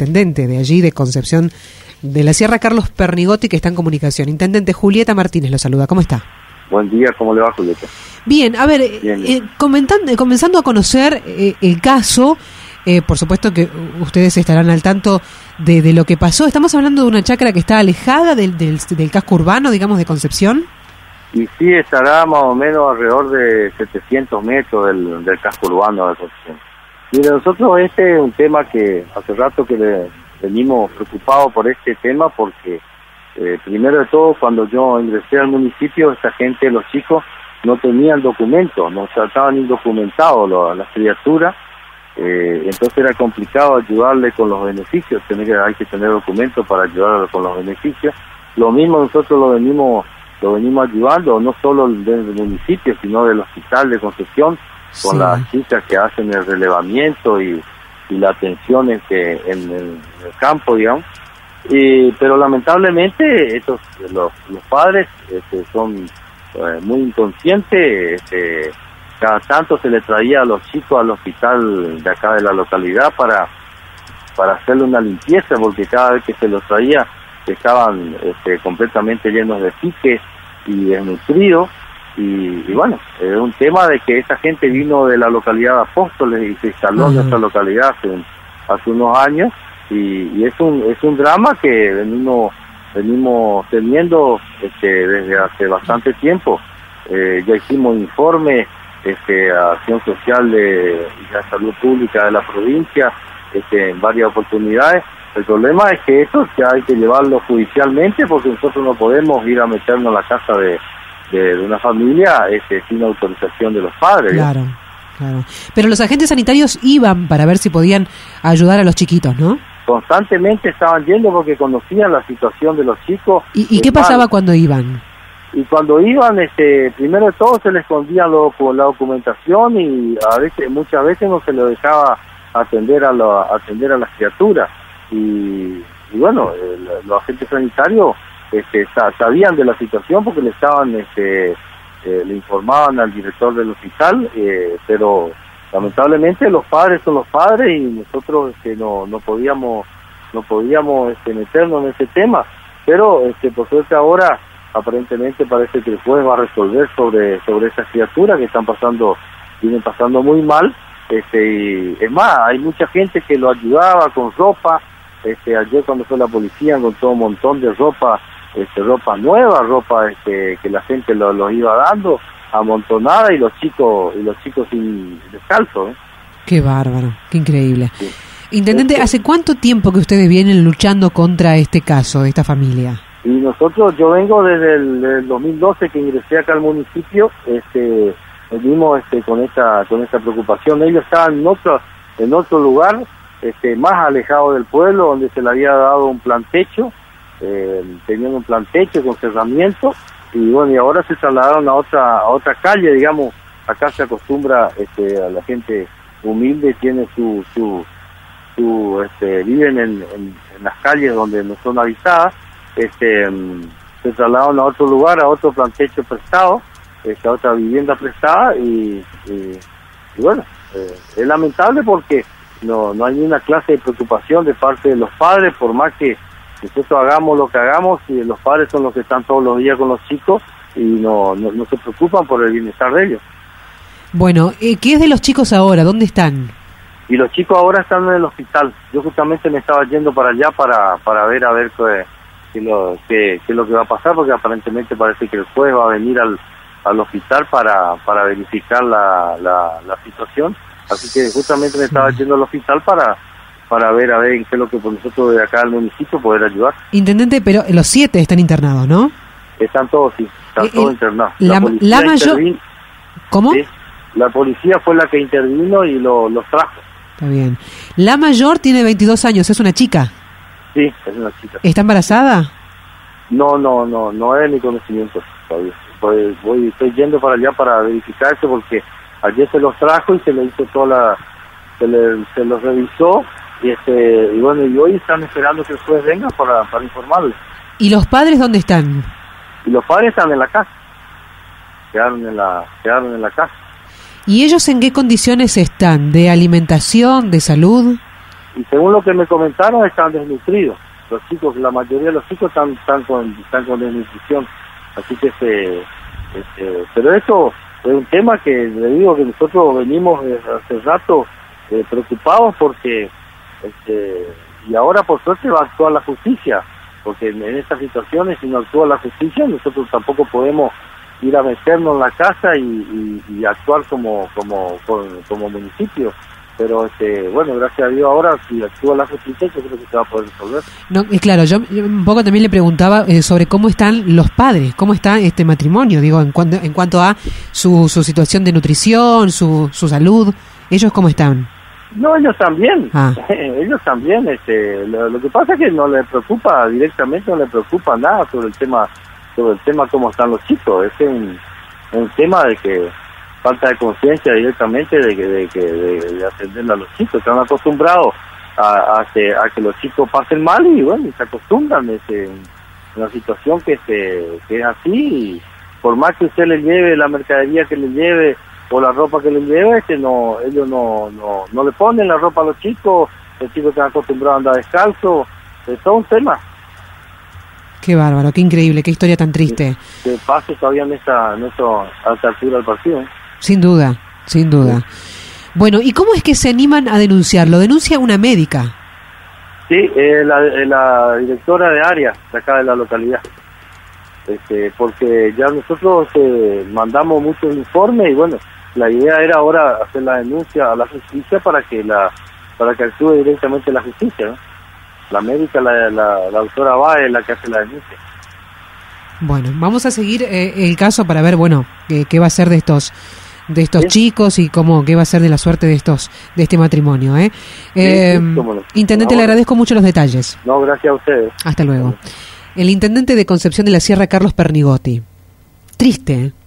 intendente de allí, de Concepción de la Sierra, Carlos Pernigotti, que está en comunicación. Intendente, Julieta Martínez lo saluda. ¿Cómo está? Buen día, ¿cómo le va, Julieta? Bien, a ver, comenzando a conocer el caso, por supuesto que ustedes estarán al tanto de lo que pasó. Estamos hablando de una chacra que está alejada del casco urbano, digamos, de Concepción. Y sí, estará más o menos alrededor de 700 metros del casco urbano de Concepción. Mire, nosotros este es un tema que hace rato que venimos preocupados por este tema porque primero de todo, cuando yo ingresé al municipio, esta gente, los chicos, no tenían documentos, no estaban indocumentados las criaturas, entonces era complicado ayudarle con los beneficios, hay que tener documentos para ayudarle con los beneficios. Lo mismo nosotros lo venimos ayudando, no solo del municipio, sino del hospital de Concepción, con las chicas que hacen el relevamiento y la atención en el campo, digamos. Pero lamentablemente los padres son muy inconscientes. Cada tanto se le traía a los chicos al hospital de acá de la localidad para hacerle una limpieza, porque cada vez que se los traía estaban completamente llenos de piques y desnutridos. Y bueno, es un tema de que esa gente vino de la localidad de Apóstoles y se instaló en nuestra localidad hace unos años. Y es un drama que venimos teniendo desde hace bastante tiempo. Ya hicimos informes a Acción Social de la Salud Pública de la provincia en varias oportunidades. El problema es que esto ya hay que llevarlo judicialmente, porque nosotros no podemos ir a meternos en la casa de una familia sin autorización de los padres. Claro. Pero los agentes sanitarios iban para ver si podían ayudar a los chiquitos, ¿no? Constantemente estaban yendo porque conocían la situación de los chicos. ¿Y qué pasaba cuando iban? Y cuando iban, primero de todo se les escondía la documentación y muchas veces no se les dejaba atender a las criaturas. Y bueno, los agentes sanitarios sabían de la situación porque le informaban al director del hospital, pero lamentablemente los padres son los padres y nosotros no podíamos meternos en ese tema. Pero por suerte ahora aparentemente parece que el juez va a resolver sobre esas criaturas que vienen pasando muy mal. Y es más, hay mucha gente que lo ayudaba con ropa. Ayer cuando fue la policía encontró un montón de ropa nueva, ropa que la gente los iba dando amontonada y los chicos sin descalzo. Qué bárbaro, qué increíble. Sí. Intendente, ¿hace cuánto tiempo que ustedes vienen luchando contra este caso de esta familia? Y yo vengo desde el 2012 que ingresé acá al municipio, venimos con esta preocupación. Ellos estaban en otro lugar, más alejado del pueblo, donde se le había dado un plan techo, tenían un plan techo con cerramiento, y bueno, y ahora se trasladaron a otra calle, digamos. Acá se acostumbra a la gente humilde, tiene viven en las calles donde no son habitadas. Se trasladaron a otro lugar, a otro plan techo prestado, a otra vivienda prestada, y bueno, es lamentable porque no hay ni una clase de preocupación de parte de los padres, por más que nosotros hagamos lo que hagamos, y los padres son los que están todos los días con los chicos y no se preocupan por el bienestar de ellos. Bueno, ¿qué es de los chicos ahora? ¿Dónde están? Y los chicos ahora están en el hospital. Yo justamente me estaba yendo para allá para ver qué es lo que va a pasar, porque aparentemente parece que el juez va a venir al hospital para verificar la situación. Así que justamente me estaba yendo al hospital para ver en qué es lo que por nosotros de acá del municipio poder ayudar. Intendente, pero los 7 están internados, ¿no? Están todos, sí, todos internados. La mayor... ¿Cómo? Sí, la policía fue la que intervino y los trajo. Está bien. La mayor tiene 22 años, ¿es una chica? Sí, es una chica. ¿Está embarazada? No es mi conocimiento todavía. Estoy yendo para allá para verificarse, porque ayer se los trajo y se le hizo se los revisó, y bueno, y hoy están esperando que el juez venga para informarles. ¿Y los padres dónde están? Y los padres están en la casa, quedaron en la casa. ¿Y ellos en qué condiciones están? ¿De alimentación, de salud? y según lo que me comentaron están desnutridos. Los chicos, la mayoría de los chicos están con desnutrición. Así que pero esto es un tema que le digo que nosotros venimos hace rato preocupados porque y ahora por suerte va a actuar la justicia, porque en estas situaciones si no actúa la justicia nosotros tampoco podemos ir a meternos en la casa y actuar como municipio. Pero bueno, gracias a Dios ahora si actúa la justicia yo creo que se va a poder resolver. No, claro, yo un poco también le preguntaba sobre cómo están los padres, cómo está este matrimonio, digo, en cuanto a su situación de nutrición, su salud, ellos cómo están. No, ellos también, ellos también, lo que pasa es que no les preocupa directamente, no les preocupa nada sobre el tema cómo están los chicos. Es un tema de que falta de conciencia directamente de atender a los chicos. Están acostumbrados a que los chicos pasen mal y bueno, se acostumbran en una situación que es así. Y por más que usted le lleve la mercadería que le lleve o la ropa que le lleve, ellos no le ponen la ropa a los chicos están acostumbrados a andar descalzo. Es todo un tema. Qué bárbaro, qué increíble, qué historia tan triste. Que pase todavía en esta altura del partido. Sin duda, sin duda. Bueno, ¿y cómo es que se animan a denunciarlo? ¿Denuncia una médica? Sí, la directora de área de acá de la localidad. Porque ya nosotros mandamos muchos informes y bueno, la idea era ahora hacer la denuncia a la justicia para que actúe directamente la justicia, ¿no? La médica, la doctora Báez, es la que hace la denuncia. Bueno, vamos a seguir el caso para ver, bueno, qué va a ser de estos ¿sí? chicos y qué va a ser de la suerte de este matrimonio, ¿eh? Intendente, le agradezco mucho los detalles. No, gracias a ustedes. Hasta luego. El intendente de Concepción de la Sierra, Carlos Pernigotti. Triste, ¿eh?